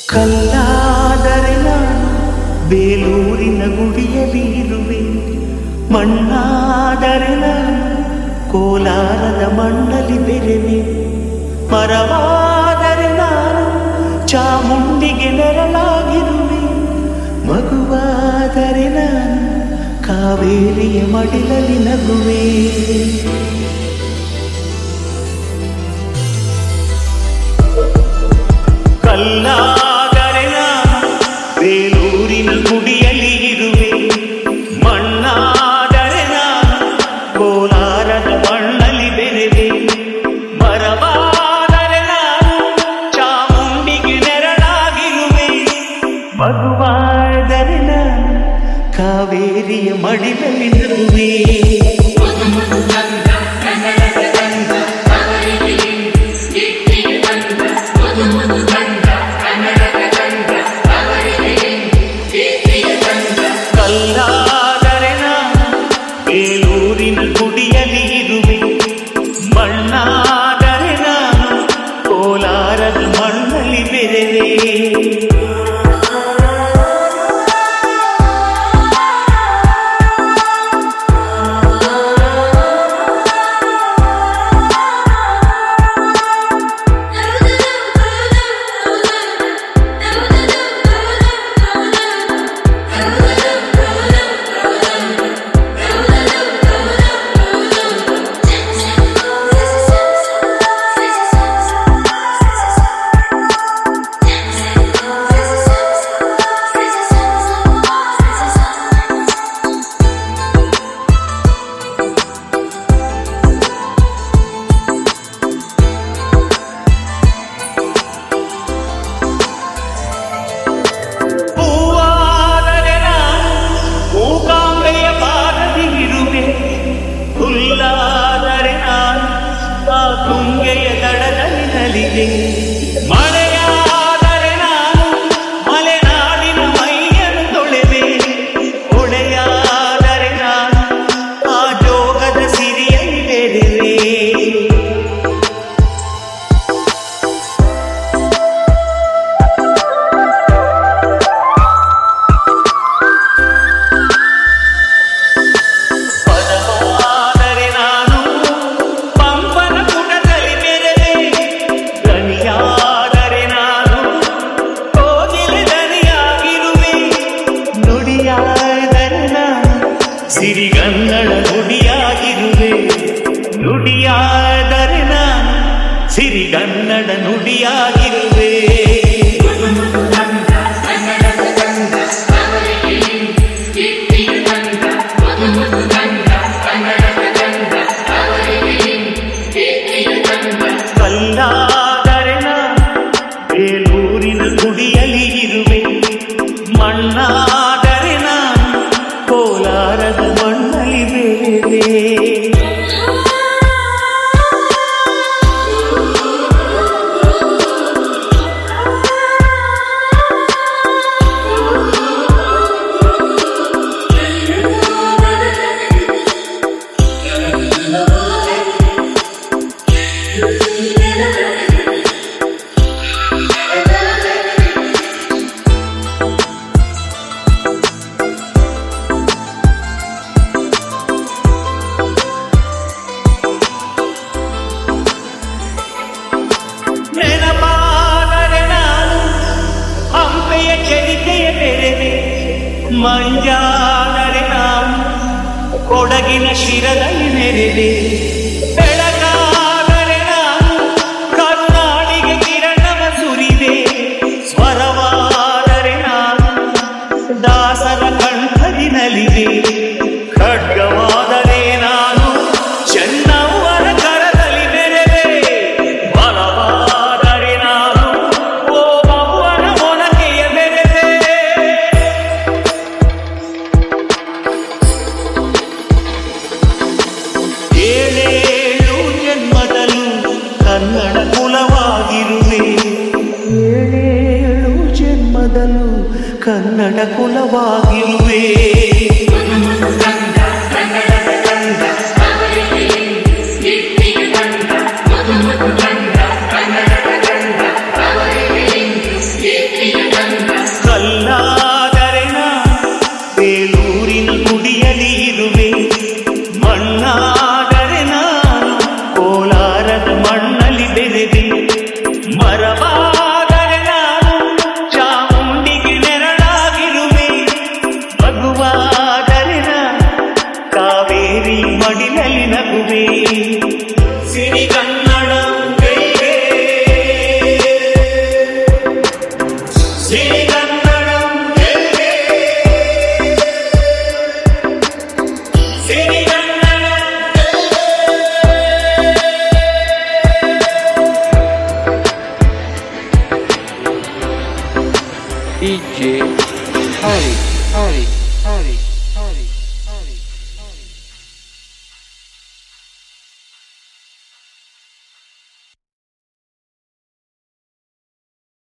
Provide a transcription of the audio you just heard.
ಕಲ್ಲಾದರೆ ನಾನು ಬೇಲೂರಿನ ಗುಡಿಯಲ್ಲಿರುವೆ, ಮಣ್ಣಾದರೆ ನಾನು ಕೋಲಾರದ ಮಣ್ಣಲ್ಲಿ ಬೆರೆವೆ, ಮರವಾದರೆ ನಾನು ಚಾಮುಂಡಿಗೆ ನೆರಳಾಗಿರುವೆ, ಮಗುವಾದರೆ ನಾನು ಕಾವೇರಿಯ ಮಡಿಲಲ್ಲಿ ನಗುವೆ. ಕಲ್ಲಾದರೆ ನಾನು ಬೇಲೂರಿನ ಗುಡಿಯಲ್ಲಿ ಇರುವೆ, ಮಣ್ಣಾದರೆ ನಾನು ಕೋಲಾರದ ಮಣ್ಣಲ್ಲಿ ಬೆರೆವೆ, ಮರವಾದರೆ ನಾನು ಚಾಮುಂಡಿಗೆ ನೆರಳಾಗಿರುವೆ, ಮಗುವಾದರೆ ನಾನು ಕಾವೇರಿಯ ಮಡಿಲಲ್ಲಿ ನಗುವೆ. ಕಲ್ಲಾದರೆ ನಾನು ಬೇಲೂರಿನ ಗುಡಿಯಲ್ಲಿ ಇರುವೆ, ಮಣ್ಣಾದರೆ ನಾನು ಕೋಲಾರದ ಮಣ್ಣಲ್ಲಿ ಬೆರೆವೆ. ಹುಲ್ಲಾದರೆ ನಾನು ಆ ತುಂಗೆಯ ದಡದಲ್ಲಿ ನಲಿಗೆ, ಮಳೆಯಾದರೆ ನಾನು ಮಲೆನಾಡಿನ ಮೈಯನ್ನು ತೊಳೆದೆ, ಹೊಳೆಯಾದರೆ ನಾನು ಆ ಜೋಗದ ಸಿರಿಯಲ್ಲಿ ಬೆರೆವೆ. ಸಿರಿಗನ್ನಡ ನುಡಿಯಾಗಿರುವೆ, ನುಡಿಯಾದರೆ ನಾನು ಸಿರಿಗನ್ನಡ ನುಡಿಯಾಗಿರುವೆ. ಕಲ್ಲಾದರೆ ನಾನು ಬೇಲೂರಿನ ಗುಡಿಯಲ್ಲಿ ಇರುವೆ, ಮಣ್ಣಾದರೆ ನಾನು ಕೋಲಾರದ ಮಣ್ಣಲ್ಲಿ ಬೆರೆವೆ. ನೆನಪಾದರೆ ನಾನು ಹಂಪೆಯ ಚರಿತೆಯ ಬೆರೆವೆ, ಮಂಜಾದರೆ ನಾನು ಕೊಡಗಿನ ಶಿರದಲ್ಲಿ ನೆರೆದೆ, ಬೆಳಗಾದರೆ ನಾನು ಕರುನಾಡಿಗೆ ಕಿರಣವ ಸುರಿದೆ, ಸ್ವರವಾದರೆ ನಾನು ದಾಸರ ಕಂಠದಿ ನಲಿದೆ, ಖಡ್ಗವಾದರೆ ನಾನು ಚೆನ್ನವ್ವರ ಕರದಲ್ಲಿ ಬೆರೆವೆ, ಬಲವಾದರೆ ನಾನು ಓಬವ್ವನ ಮೊನಕೆಯ ಬೆರೆವೆ. ಏಳೇಳು ಜನ್ಮದಲ್ಲೂ ಕನ್ನಡ ಕುಲವಾಗಿರುವೆ, ಏಳೇಳು ಜನ್ಮದಲ್ಲೂ ಕನ್ನಡ ಕುಲವಾಗಿರುವೆ. Kiti DJ Hari.